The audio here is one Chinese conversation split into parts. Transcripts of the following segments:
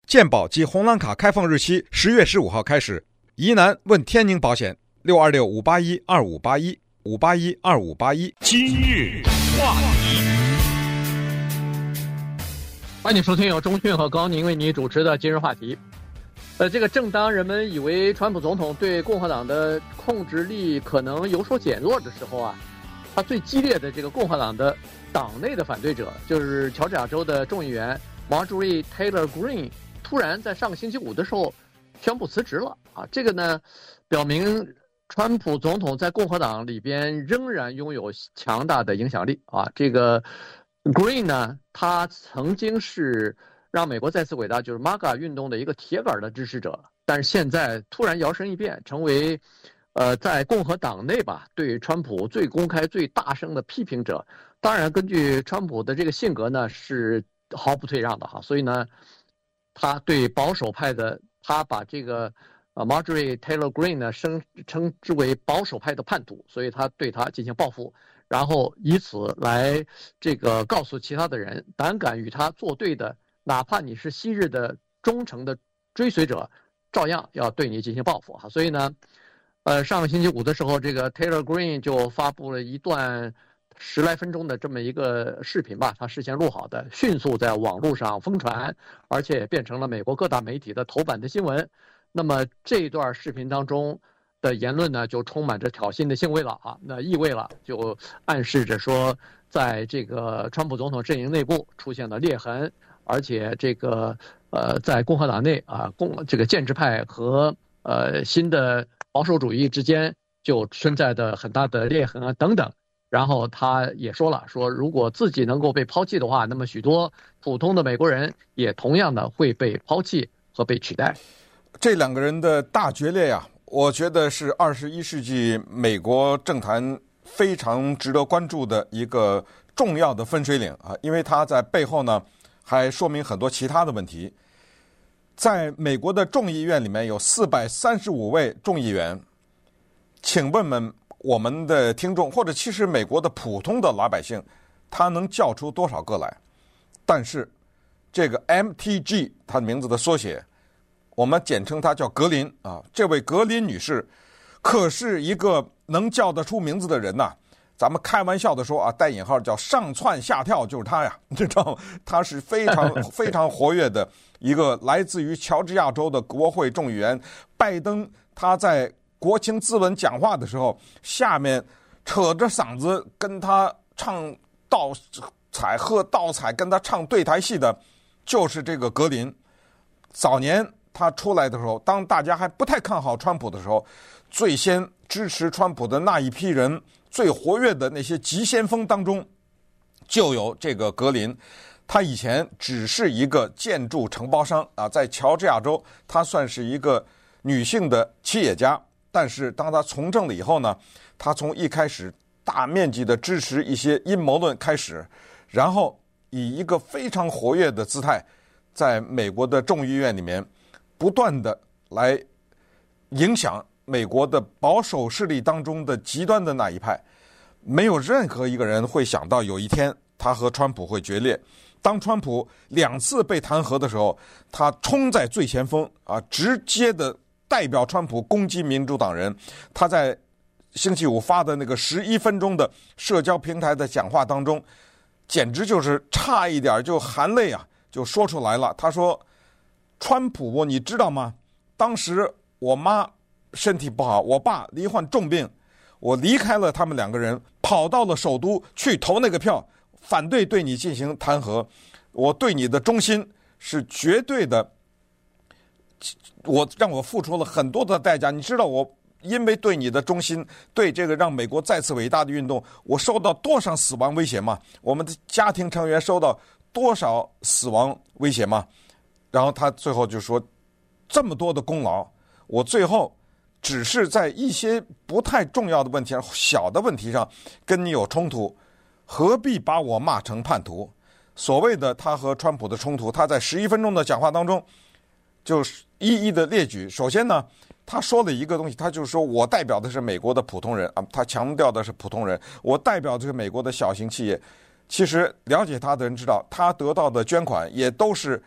健保及红蓝卡开放日期10月15号开始。疑难问天宁保险，626-581-2581，581-2581。 今日话题， 欢迎收听由钟迅和高宁为你主持的今日话题。正当人们以为川普总统对共和党的控制力可能有所减弱的时候啊，他最激烈的这个共和党的党内的反对者，就是乔治亚州的众议员 Marjorie Taylor Greene， 突然在上个星期五的时候宣布辞职了啊。这个呢，表明川普总统在共和党里边仍然拥有强大的影响力啊。这个 Greene 呢，他曾经是让美国再次伟大，就是 MAGA 运动的一个铁杆的支持者，但是现在突然摇身一变，成为在共和党内吧，对川普最公开、最大声的批评者。当然，根据川普的这个性格呢，是毫不退让的哈，所以呢，他对保守派的，他把这个Marjorie Taylor Greene 呢称之为保守派的叛徒，所以他对他进行报复，然后以此来这个告诉其他的人，胆敢与他作对的，哪怕你是昔日的忠诚的追随者，照样要对你进行报复哈。所以呢，上个星期五的时候，这个 Taylor Greene 就发布了一段10来分钟的这么一个视频吧，他事先录好的，迅速在网络上疯传，而且也变成了美国各大媒体的头版的新闻。那么这一段视频当中的言论呢，就充满着挑衅的性味了啊，那意味了，就暗示着说，在这个川普总统阵营内部出现了裂痕，而且这个在共和党内啊，这个建制派和新的保守主义之间就存在的很大的裂痕啊等等。然后他也说了，说如果自己能够被抛弃的话，那么许多普通的美国人也同样的会被抛弃和被取代。 这两个人的大决裂呀，我觉得是21世纪美国政坛非常值得关注的一个重要的分水岭啊，因为他在背后呢还说明很多其他的问题。在美国的众议院里面有435位众议员，请问我们的听众，或者其实美国的普通的老百姓，他能叫出多少个来？但是这个 MTG 他的名字的缩写，我们简称她叫格林啊。这位格林女士可是一个能叫得出名字的人呐。咱们开玩笑的说啊，带引号叫上蹿下跳，就是她呀，你知道吗？她是非常活跃的一个来自于乔治亚州的国会众议员。拜登他在国情咨文讲话的时候，下面扯着嗓子跟他唱倒彩，喝倒彩，跟他唱对台戏的，就是这个格林。早年他出来的时候，当大家还不太看好川普的时候，最先支持川普的那一批人，最活跃的那些急先锋当中，就有这个格林。他以前只是一个建筑承包商啊，在乔治亚州，他算是一个女性的企业家。但是当他从政了以后呢，他从一开始大面积的支持一些阴谋论开始，然后以一个非常活跃的姿态，在美国的众议院里面不断的来影响美国的保守势力当中的极端的那一派。没有任何一个人会想到有一天他和川普会决裂。当川普2次被弹劾的时候，他冲在最前锋啊，直接的代表川普攻击民主党人。他在星期五发的那个11分钟的社交平台的讲话当中，简直就是差一点就含泪啊，就说出来了。他说，川普你知道吗？当时我妈身体不好，我爸罹患重病，我离开了他们2个人，跑到了首都去投那个票，反对对你进行弹劾。我对你的忠心是绝对的，让我付出了很多的代价。你知道我因为对你的忠心，对这个让美国再次伟大的运动，我受到多少死亡威胁吗？我们的家庭成员受到多少死亡威胁吗？然后他最后就说，这么多的功劳，我最后只是在一些不太重要的问题上，小的问题上跟你有冲突，何必把我骂成叛徒？所谓的他和川普的冲突，他在11分钟的讲话当中就是一一的列举。首先呢，他说了一个东西，他就是说我代表的是美国的普通人啊，他强调的是普通人，我代表的是美国的小型企业。其实了解他的人知道，他得到的捐款也都是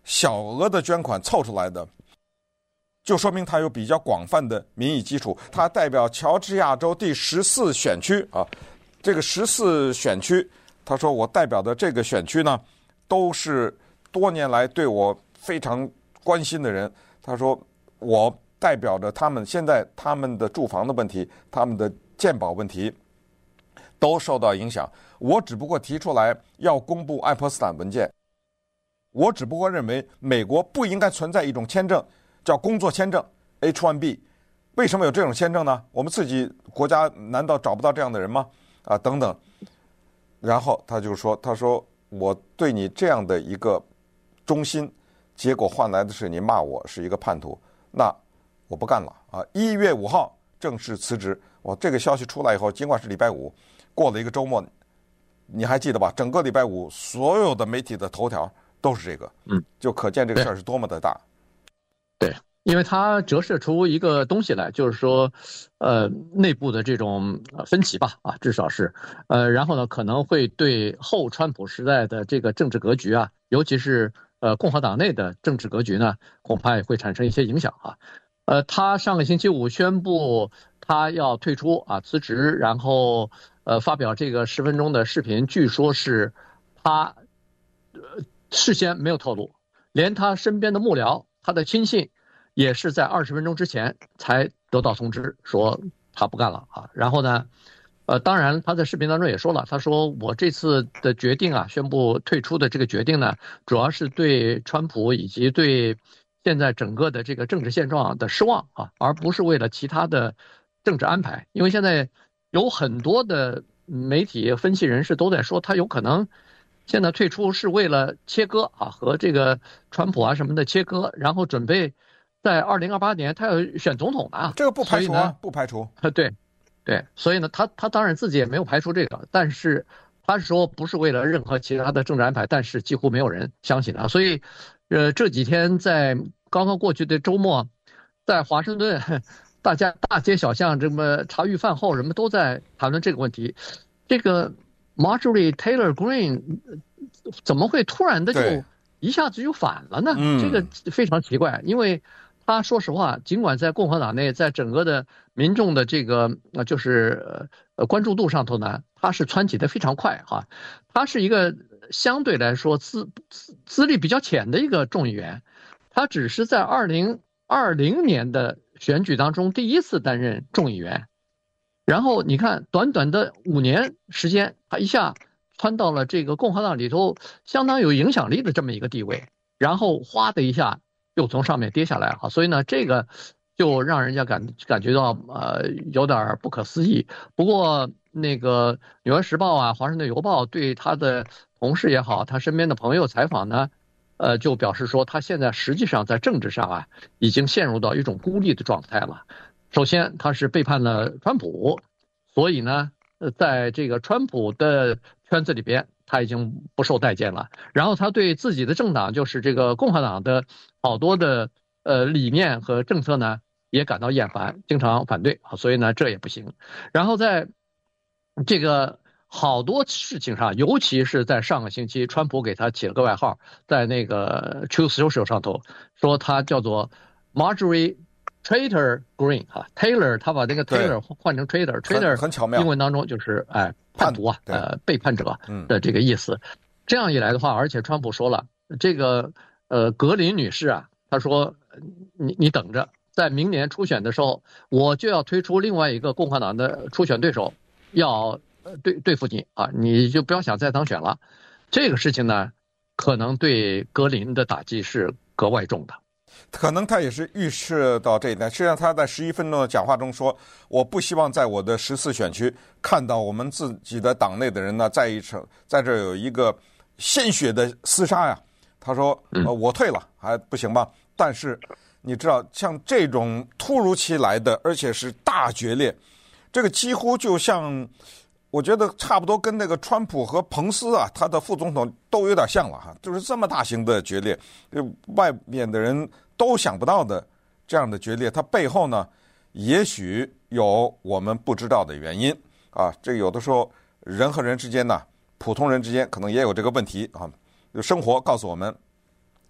小额的捐款凑出来的，就说明他有比较广泛的民意基础。他代表乔治亚州第14选区啊，这个14选区，他说我代表的这个选区呢，都是多年来对我非常关心的人。他说我代表着他们，现在他们的住房的问题，他们的健保问题都受到影响。我只不过提出来要公布爱泼斯坦文件，我只不过认为美国不应该存在一种签证叫工作签证 H1B。 为什么有这种签证呢？我们自己国家难道找不到这样的人吗？啊，等等。然后他就说，他说我对你这样的一个忠心，结果换来的是你骂我是一个叛徒，那我不干了啊！1月5号正式辞职。我这个消息出来以后，尽管是礼拜五，过了一个周末，你还记得吧？整个礼拜五所有的媒体的头条都是这个，就可见这个事儿是多么的大。 对，因为它折射出一个东西来，就是说，内部的这种分歧吧，啊，至少是，然后呢，可能会对后川普时代的这个政治格局啊，尤其是共和党内的政治格局呢，恐怕也会产生一些影响啊。他上个星期五宣布他要退出啊，辞职，然后发表这个10分钟的视频，据说是他事先没有透露，连他身边的幕僚、他的亲信也是在20分钟之前才得到通知说他不干了啊。然后呢，当然他在视频当中也说了，他说我这次的决定啊，宣布退出的这个决定呢，主要是对川普以及对现在整个的这个政治现状的失望啊，而不是为了其他的政治安排。因为现在有很多的媒体分析人士都在说，他有可能现在退出是为了切割啊，和这个川普啊什么的切割，然后准备在2028年他要选总统啊。 这个不排除啊，不排除。 对，所以呢，他当然自己也没有排除这个，但是他是说不是为了任何其他的政治安排，但是几乎没有人相信他。所以这几天在刚刚过去的周末，在华盛顿，大家大街小巷这么茶余饭后，人们都在谈论这个问题。这个 Marjorie Taylor Greene 怎么会突然的就一下子就反了呢？这个非常奇怪，因为他说实话，尽管在共和党内，在整个的民众的这个就是关注度上头呢，他是蹿起的非常快哈。他是一个相对来说资历比较浅的一个众议员，他只是在2020年的选举当中第一次担任众议员，然后你看短短的5年时间，他一下窜到了这个共和党里头相当有影响力的这么一个地位，然后哗的一下又从上面跌下来哈，所以呢，这个就让人家感觉到有点不可思议。不过那个《纽约时报》啊，《华盛顿邮报》对他的同事也好，他身边的朋友采访呢，就表示说，他现在实际上在政治上啊，已经陷入到一种孤立的状态了。首先，他是背叛了川普，所以呢，在这个川普的圈子里边，他已经不受待见了。然后他对自己的政党，就是这个共和党的好多的理念和政策呢，也感到厌烦，经常反对，所以呢，这也不行。然后在这个好多事情上，尤其是在上个星期，川普给他起了个外号，在那个 Truth Social 上头说他叫做 Marjorie Traitor Greene 啊 ，Taylor 他把这个 Taylor 换成 Traitor 很巧妙， 英文当中就是叛徒啊，背叛者的这个意思。这样一来的话，而且川普说了，这个格林女士啊，她说你等着，在明年初选的时候，我就要推出另外一个共和党的初选对手，要对付你啊，你就不要想再当选了。这个事情呢，可能对格林的打击是格外重的。 可能他也是预示到这一点。实际上，他在11分钟的讲话中说：“我不希望在我的14选区看到我们自己的党内的人呢，在这有一个鲜血的厮杀呀。”他说：“我退了还不行吗？但是你知道，像这种突如其来的，而且是大决裂，这个几乎就像。”我觉得差不多跟那个川普和彭斯啊，他的副总统都有点像了哈，就是这么大型的决裂，外面的人都想不到的这样的决裂，它背后呢，也许有我们不知道的原因啊。这个有的时候人和人之间呢，普通人之间可能也有这个问题啊。生活告诉我们，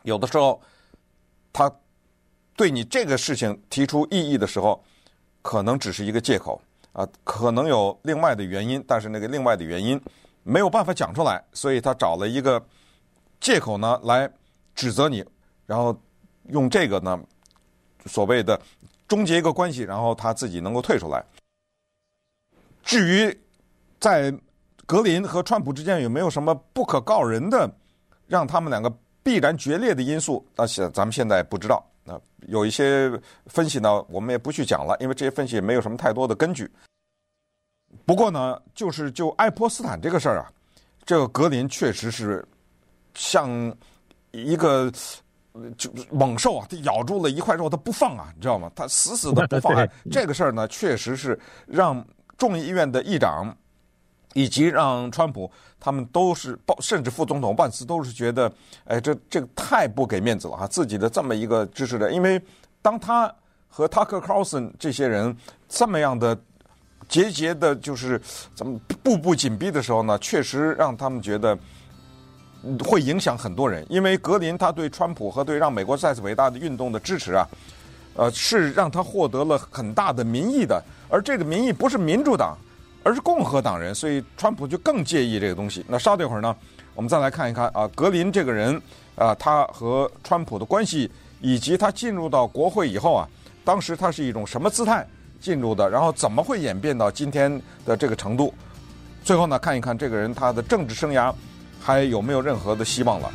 有的时候他对你这个事情提出异议的时候，可能只是一个借口啊，可能有另外的原因，但是那个另外的原因没有办法讲出来，所以他找了一个借口呢来指责你，然后用这个呢所谓的终结一个关系，然后他自己能够退出来。至于在格林和川普之间有没有什么不可告人的让他们两个必然决裂的因素，咱们现在不知道。有一些分析呢我们也不去讲了，因为这些分析也没有什么太多的根据。不过呢就爱泼斯坦这个事儿啊，这个格林确实是像一个就猛兽啊，他咬住了一块肉他不放啊，你知道吗？他死的不放。这个事儿呢确实是让众议院的议长以及让川普他们都是，甚至副总统万斯都是觉得，这个太不给面子了哈，自己的这么一个支持者，因为当他和 Tucker Carlson 这些人这么样的节的，就是怎么步步紧逼的时候呢，确实让他们觉得会影响很多人，因为格林他对川普和对让美国再次伟大的运动的支持啊，是让他获得了很大的民意的，而这个民意不是民主党，而是共和党人，所以川普就更介意这个东西。那稍等一会儿呢，我们再来看一看啊，格林这个人啊，他和川普的关系，以及他进入到国会以后啊，当时他是一种什么姿态进入的，然后怎么会演变到今天的这个程度？最后呢，看一看这个人他的政治生涯还有没有任何的希望了。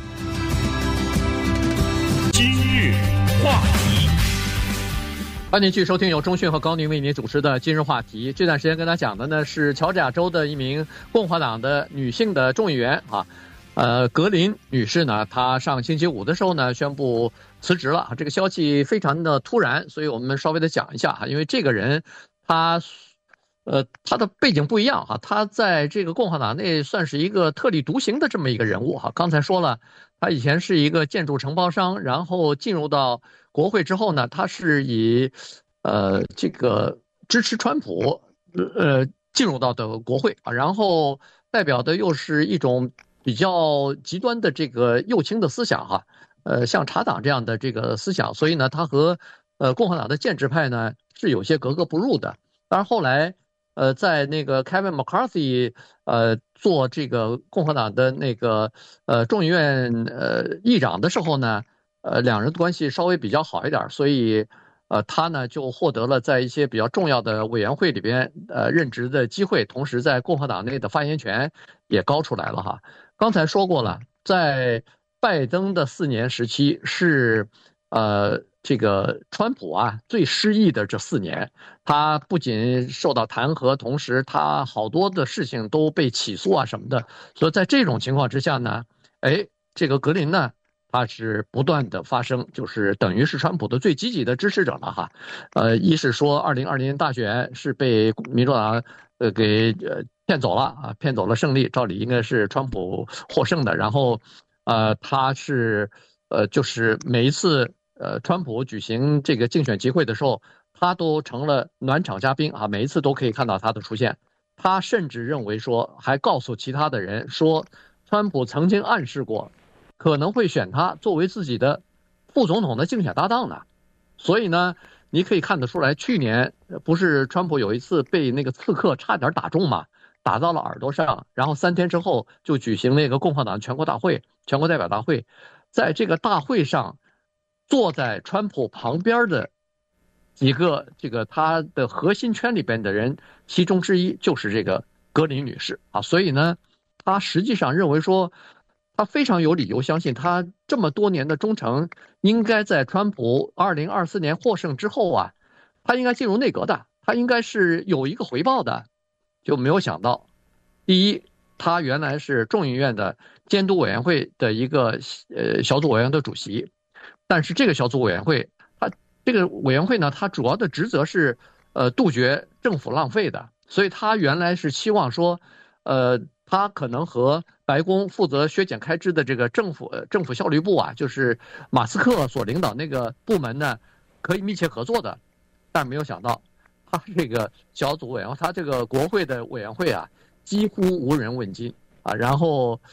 今日话题。 欢迎继续收听由钟迅和高宁为您主持的今日话题。这段时间跟大家讲的呢是乔治亚州的一名共和党的女性的众议员啊，格林女士呢，她上星期五的时候呢宣布辞职了。这个消息非常的突然，所以我们稍微的讲一下哈，因为这个人他的背景不一样哈，他在这个共和党内算是一个特立独行的这么一个人物哈。刚才说了，他以前是一个建筑承包商，然后进入到国会之后呢，他是以这个支持川普进入到的国会啊，然后代表的又是一种比较极端的这个右倾的思想哈，像茶党这样的这个思想，所以呢，他和共和党的建制派呢是有些格格不入的。当然后来在那个 Kevin McCarthy 做这个共和党的那个众议院议长的时候呢，两人的关系稍微比较好一点，所以他呢就获得了在一些比较重要的委员会里边任职的机会，同时在共和党内的发言权也高出来了哈。刚才说过了，在拜登的4年时期是这个川普啊最失意的这4年，他不仅受到弹劾，同时他好多的事情都被起诉啊什么的，所以在这种情况之下呢，这个格林呢，他是不断的发声，就是等于是川普的最积极的支持者了哈。一是说2020年大选是被民主党给骗走了啊，骗走了胜利，照理应该是川普获胜的。然后他是就是每一次川普举行这个竞选集会的时候，他都成了暖场嘉宾啊，每一次都可以看到他的出现。他甚至认为说，还告诉其他的人说，川普曾经暗示过可能会选他作为自己的副总统的竞选搭档呢。所以呢，你可以看得出来，去年不是川普有一次被那个刺客差点打中嘛，打到了耳朵上，然后3天之后就举行那个共和党全国代表大会，在这个大会上，坐在川普旁边的几个这个他的核心圈里边的人，其中之一就是这个格林女士啊。所以呢，他实际上认为说，他非常有理由相信，他这么多年的忠诚，应该在川普2024年获胜之后啊，他应该进入内阁的，他应该是有一个回报的。就没有想到，第一，他原来是众议院的监督委员会的一个小组委员的主席，但是这个小组委员会，这个委员会呢，它主要的职责是杜绝政府浪费的，所以他原来是期望说，他可能和白宫负责削减开支的这个政府效率部啊，就是马斯克所领导那个部门呢，可以密切合作的，但没有想到，他这个小组委员，他这个国会的委员会啊，几乎无人问津啊，然后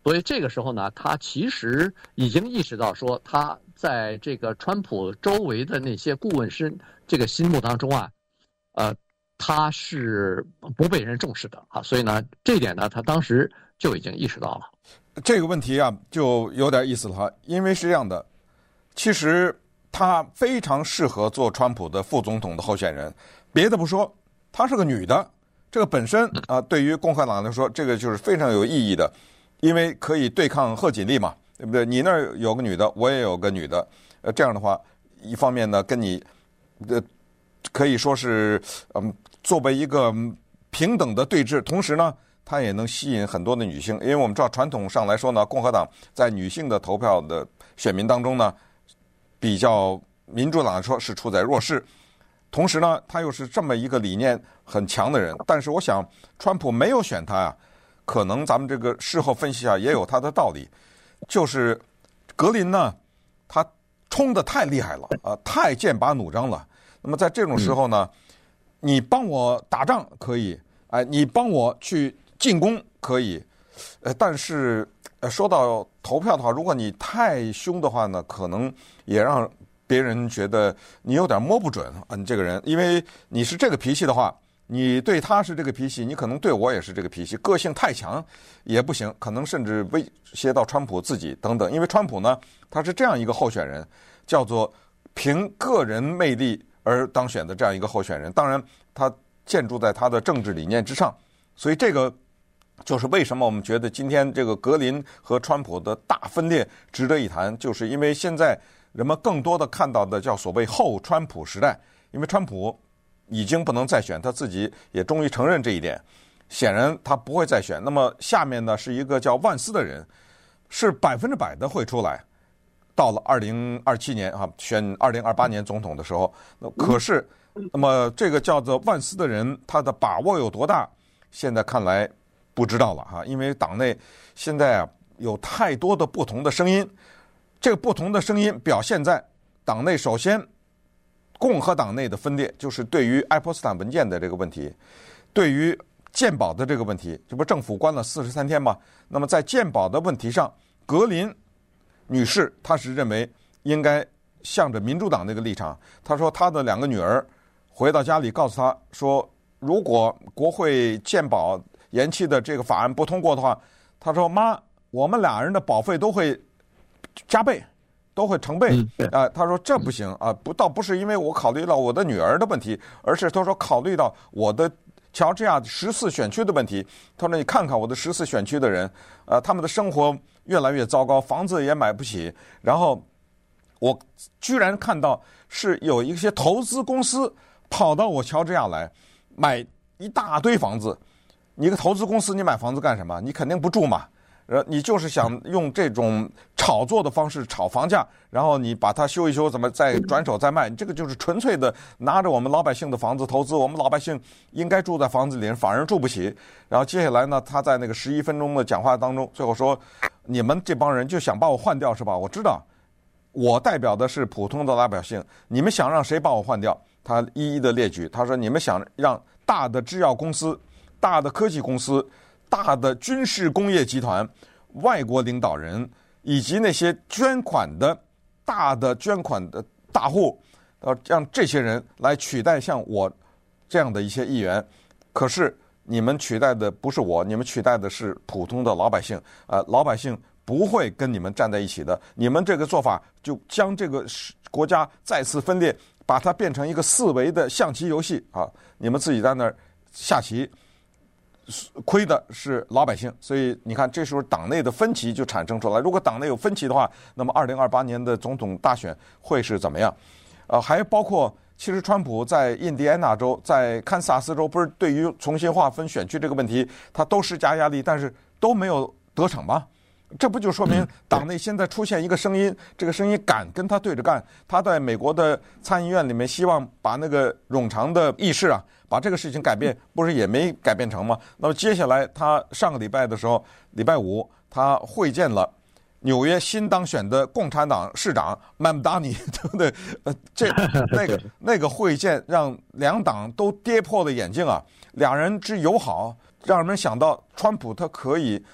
所以这个时候呢，他其实已经意识到说，他在这个川普周围的那些顾问这个心目当中啊，他是不被人重视的啊。所以呢，这一点呢，他当时就已经意识到了。 这个问题啊，就有点意思了哈，因为是这样的，其实他非常适合做川普的副总统的候选人。别的不说，她是个女的，这个本身啊，对于共和党来说，这个就是非常有意义的，因为可以对抗贺锦丽嘛，对不对？你那儿有个女的，我也有个女的，这样的话，一方面呢，跟你可以说是作为一个平等的对峙，同时呢，它也能吸引很多的女性，因为我们知道传统上来说呢，共和党在女性的投票的选民当中呢，比较民主党来说是处在弱势。同时呢，他又是这么一个理念很强的人，但是我想，川普没有选他啊，可能咱们这个事后分析啊，也有他的道理。就是格林呢，他冲得太厉害了啊，太剑拔弩张了。那么在这种时候呢，你帮我打仗可以，哎，你帮我去进攻可以，但是说到投票的话，如果你太凶的话呢，可能也让别人觉得你有点摸不准啊，你这个人，因为你是这个脾气的话，你对他是这个脾气，你可能对我也是这个脾气，个性太强也不行，可能甚至威胁到川普自己等等。因为川普呢，他是这样一个候选人，叫做凭个人魅力而当选的这样一个候选人。当然，他建筑在他的政治理念之上，所以这个就是为什么我们觉得今天这个格林和川普的大分裂值得一谈，就是因为现在人们更多的看到的叫所谓后川普时代，因为川普已经不能再选，他自己也终于承认这一点，显然他不会再选。那么下面呢是一个叫万斯的人，是100%的会出来，到了2027年啊，选2028年总统的时候，可是那么这个叫做万斯的人，他的把握有多大，现在看来不知道了哈，因为党内现在啊有太多的不同的声音。这个不同的声音表现在党内，首先，共和党内的分裂，就是对于爱泼斯坦文件的这个问题，对于健保的这个问题，这不政府关了43天吗？那么在健保的问题上，格林女士她是认为应该向着民主党那个立场。她说她的2个女儿回到家里告诉她说，如果国会健保延期的这个法案不通过的话，她说妈，我们俩人的保费都会加倍，都会成倍他说这不行啊，倒不是因为我考虑到我的女儿的问题，而是他说考虑到我的乔治亚14选区的问题。他说你看看我的14选区的人，他们的生活越来越糟糕，房子也买不起，然后我居然看到是有一些投资公司跑到我乔治亚来买一大堆房子。你一个投资公司，你买房子干什么？你肯定不住嘛。你就是想用这种炒作的方式炒房价，然后你把它修一修，怎么再转手再卖？你这个就是纯粹的拿着我们老百姓的房子投资，我们老百姓应该住在房子里，反而住不起。然后接下来呢，他在那个11分钟的讲话当中，最后说：“你们这帮人就想把我换掉是吧？我知道，我代表的是普通的老百姓，你们想让谁把我换掉？”他一一的列举，他说：“你们想让大的制药公司、大的科技公司、大的军事工业集团、外国领导人以及那些捐款的大的捐款的大户，让这些人来取代像我这样的一些议员。可是你们取代的不是我，你们取代的是普通的老百姓。老百姓不会跟你们站在一起的。你们这个做法就将这个国家再次分裂，把它变成一个4维的象棋游戏啊！你们自己在那儿下棋。”亏的是老百姓，所以你看，这时候党内的分歧就产生出来。如果党内有分歧的话，那么2028年的总统大选会是怎么样？还包括，其实川普在印第安纳州、在堪萨斯州，不是对于重新划分选区这个问题，他都施加压力，但是都没有得逞吗？这不就说明党内现在出现一个声音，这个声音敢跟他对着干。他在美国的参议院里面希望把那个冗长的议事啊，把这个事情改变，不是也没改变成吗？那么接下来他上个礼拜的时候，礼拜5他会见了纽约新当选的共产党市长曼姆达尼，对不对？那个会见让两党都跌破了眼镜啊！两人之友好，让人们想到川普他可以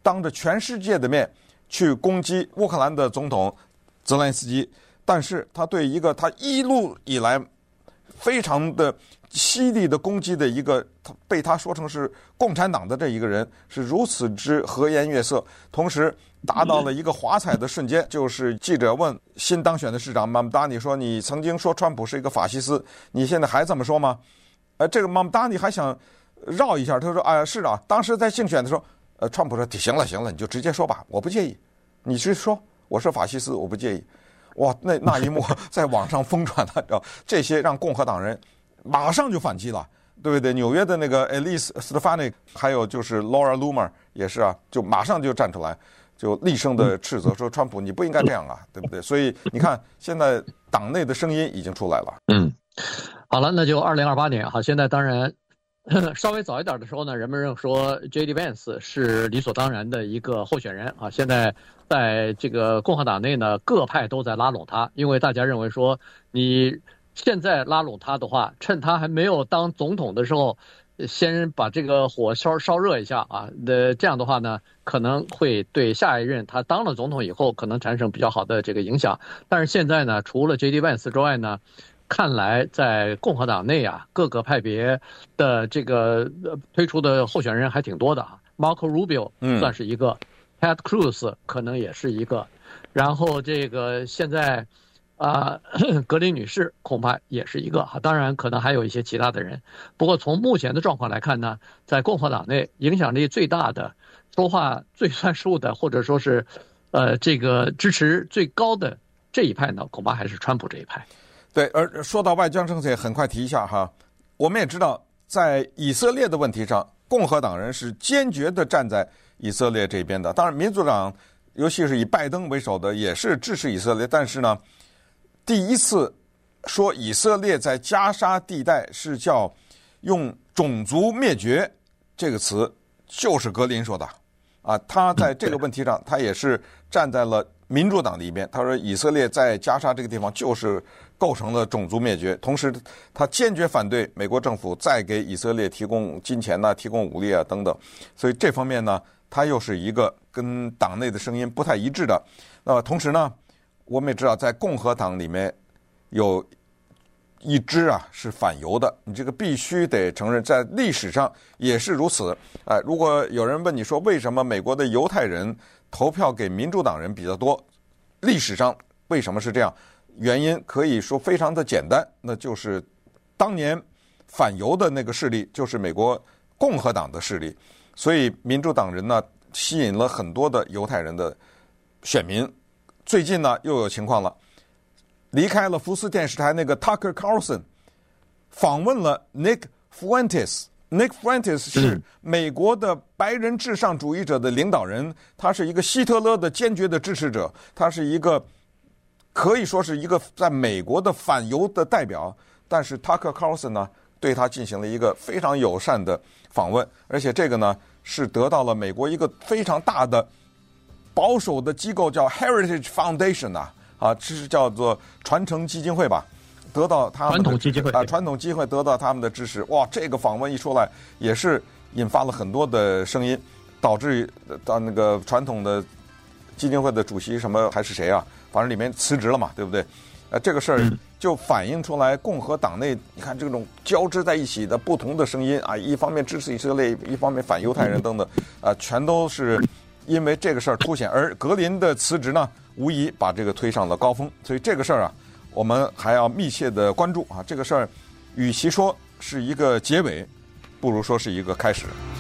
当着全世界的面去攻击乌克兰的总统泽连斯基，但是他对一个他一路以来非常的犀利的攻击的一个被他说成是共产党的这一个人是如此之和颜悦色，同时达到了一个华彩的瞬间，就是记者问新当选的市长马姆达尼说：“你曾经说川普是一个法西斯，你现在还这么说吗？”这个马姆达尼还想绕一下，他说：“是啊，当时在竞选的时候，川普说行了，你就直接说吧，我不介意，你去说我是法西斯，我不介意。”哇，那一幕在网上疯传了，这些让共和党人马上就反击了，对不对？纽约的那个 Elise Stefanik， 还有就是 Laura Loomer 也是啊，就马上就站出来，就厉声的斥责说川普你不应该这样啊，对不对？所以你看，现在党内的声音已经出来了。 好了，那就2028年哈，现在当然稍微早一点的时候呢，人们认说 J.D. Vance 是理所当然的一个候选人啊。现在在这个共和党内呢，各派都在拉拢他，因为大家认为说，你现在拉拢他的话，趁他还没有当总统的时候，先把这个火烧热一下啊。这样的话呢，可能会对下一任他当了总统以后，可能产生比较好的这个影响。但是现在呢，除了 J.D. Vance 之外呢，看来在共和党内啊，各个派别的这个推出的候选人还挺多的啊。Marco Rubio 算是一个，Ted Cruz 可能也是一个，然后这个现在格林女士恐怕也是一个，当然可能还有一些其他的人。不过从目前的状况来看呢，在共和党内影响力最大的、说话最算数的，或者说是这个支持最高的这一派呢，恐怕还是川普这一派。 对，而说到外交政策，很快提一下哈，我们也知道，在以色列的问题上，共和党人是坚决的站在以色列这边的。当然，民主党，尤其是以拜登为首的，也是支持以色列。但是呢，第一次说以色列在加沙地带是叫用种族灭绝这个词，就是格林说的啊。他在这个问题上，他也是站在了民主党的一边。他说，以色列在加沙这个地方就是构成了种族灭绝，同时他坚决反对美国政府再给以色列提供金钱呐、提供武力啊等等。所以这方面呢，他又是一个跟党内的声音不太一致的。同时呢，我们也知道，在共和党里面有一支是反犹的，你这个必须得承认，在历史上也是如此。如果有人问你说为什么美国的犹太人投票给民主党人比较多，历史上为什么是这样？原因可以说非常的简单，那就是当年反犹的那个势力就是美国共和党的势力，所以民主党人呢吸引了很多的犹太人的选民。最近呢又有情况了，离开了福斯电视台那个 Tucker Carlson 访问了 Nick Fuentes。Nick Fuentes 是美国的白人至上主义者的领导人，他是一个希特勒的坚决的支持者，他是一个可以说是一个在美国的反犹的代表。但是 Tucker Carlson 呢对他进行了一个非常友善的访问，而且这个呢是得到了美国一个非常大的保守的机构叫 Heritage Foundation 这是叫做传承基金会吧，得到他们的传统基金会传统基金会得到他们的支持。哇，这个访问一出来，也是引发了很多的声音，导致到那个传统的基金会的主席什么还是谁反正里面辞职了嘛，对不对？这个事儿就反映出来共和党内，你看这种交织在一起的不同的声音一方面支持以色列，一方面反犹太人等等，全都是因为这个事儿凸显。而格林的辞职呢，无疑把这个推上了高峰。所以这个事儿我们还要密切的关注这个事儿，与其说是一个结尾，不如说是一个开始。